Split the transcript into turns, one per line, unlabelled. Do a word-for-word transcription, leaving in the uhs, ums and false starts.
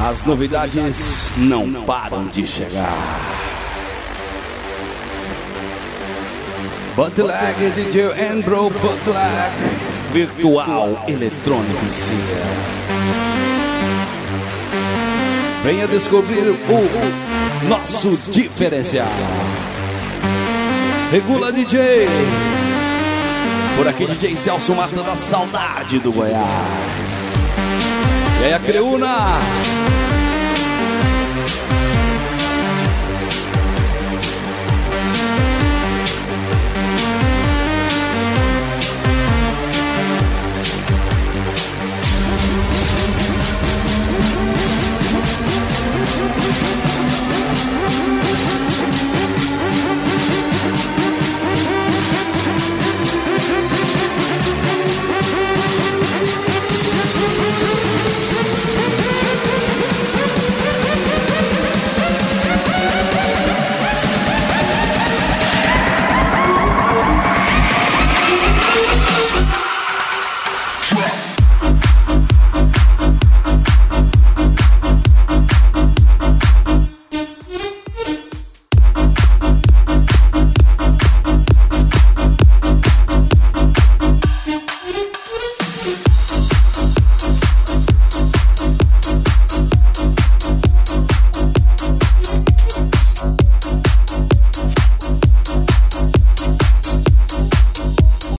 As novidades não param de chegar. Bootleg, D J Ambro, Bootleg, Virtual Eletrônico C. Venha descobrir o nosso diferencial. Regula D J. Por aqui D J Celso matando a saudade do Goiás. E aí a Creúna.